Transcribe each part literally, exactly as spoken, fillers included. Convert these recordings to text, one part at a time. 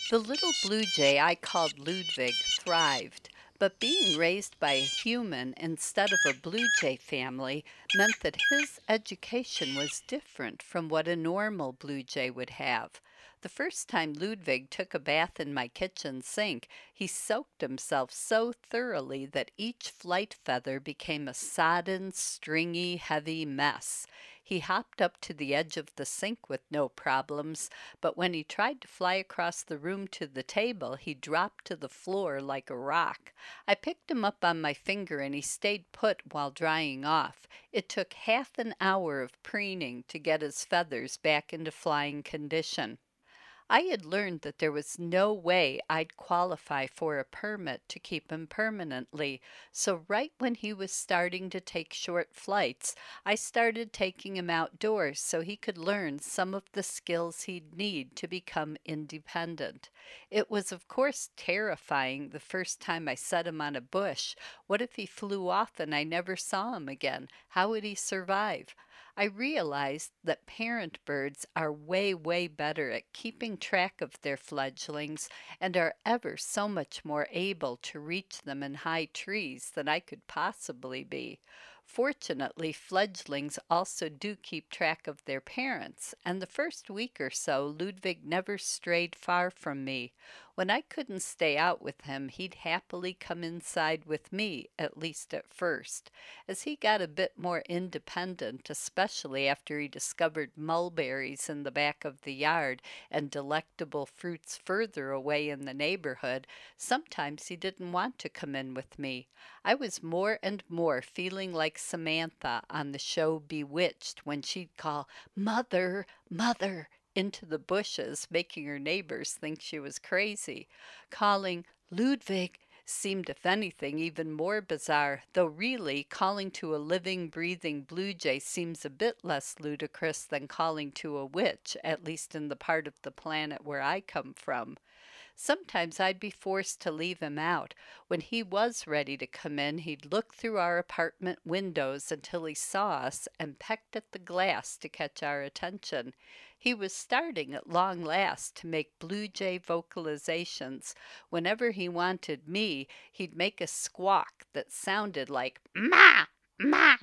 The little blue jay I called Ludwig thrived, but being raised by a human instead of a blue jay family meant that his education was different from what a normal blue jay would have. The first time Ludwig took a bath in my kitchen sink, he soaked himself so thoroughly that each flight feather became a sodden, stringy, heavy mess. He hopped up to the edge of the sink with no problems, but when he tried to fly across the room to the table, he dropped to the floor like a rock. I picked him up on my finger and he stayed put while drying off. It took half an hour of preening to get his feathers back into flying condition. I had learned that there was no way I'd qualify for a permit to keep him permanently, so right when he was starting to take short flights, I started taking him outdoors so he could learn some of the skills he'd need to become independent. It was, of course, terrifying the first time I set him on a bush. What if he flew off and I never saw him again? How would he survive? I realized that parent birds are way, way better at keeping track of their fledglings and are ever so much more able to reach them in high trees than I could possibly be. Fortunately, fledglings also do keep track of their parents, and the first week or so, Ludwig never strayed far from me. When I couldn't stay out with him, he'd happily come inside with me, at least at first. As he got a bit more independent, especially after he discovered mulberries in the back of the yard and delectable fruits further away in the neighborhood, sometimes he didn't want to come in with me. I was more and more feeling like Samantha on the show Bewitched when she'd call, "Mother, Mother," into the bushes, making her neighbors think she was crazy. Calling Ludwig seemed, if anything, even more bizarre, though really, calling to a living, breathing blue jay seems a bit less ludicrous than calling to a witch, at least in the part of the planet where I come from. Sometimes I'd be forced to leave him out. When he was ready to come in, he'd look through our apartment windows until he saw us and pecked at the glass to catch our attention. He was starting at long last to make blue jay vocalizations. Whenever he wanted me, he'd make a squawk that sounded like "Ma! Ma!"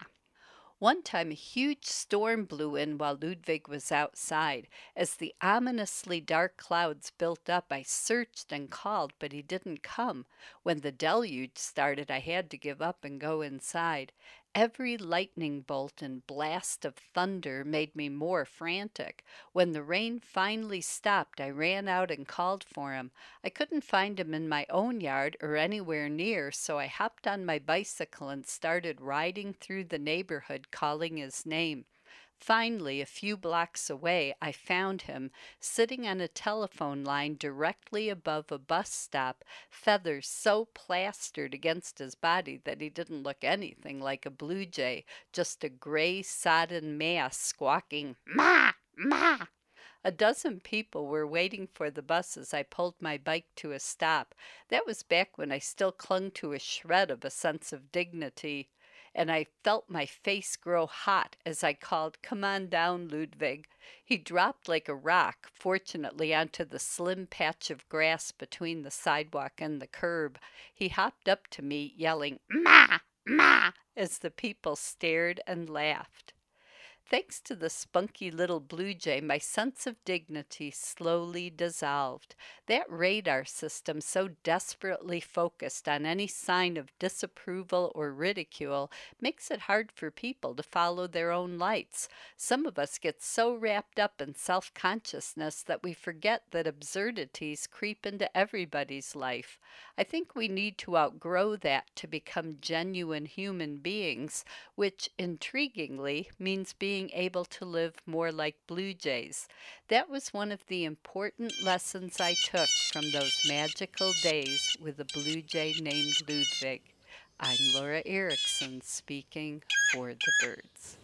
One time a huge storm blew in while Ludwig was outside. As the ominously dark clouds built up, I searched and called, but he didn't come. When the deluge started, I had to give up and go inside. Every lightning bolt and blast of thunder made me more frantic. When the rain finally stopped, I ran out and called for him. I couldn't find him in my own yard or anywhere near, so I hopped on my bicycle and started riding through the neighborhood calling his name. Finally, a few blocks away, I found him sitting on a telephone line directly above a bus stop, feathers so plastered against his body that he didn't look anything like a blue jay, just a gray, sodden mass squawking, "Ma! Ma!" A dozen people were waiting for the bus as I pulled my bike to a stop. That was back when I still clung to a shred of a sense of dignity, and I felt my face grow hot as I called, "Come on down, Ludwig." He dropped like a rock, fortunately onto the slim patch of grass between the sidewalk and the curb. He hopped up to me, yelling, "Ma! Ma!" as the people stared and laughed. Thanks to the spunky little blue jay, my sense of dignity slowly dissolved. That radar system, so desperately focused on any sign of disapproval or ridicule, makes it hard for people to follow their own lights. Some of us get so wrapped up in self consciousness that we forget that absurdities creep into everybody's life. I think we need to outgrow that to become genuine human beings, which intriguingly means being able to live more like blue jays. That was one of the important lessons I took from those magical days with a blue jay named Ludwig. I'm Laura Erickson speaking for the birds.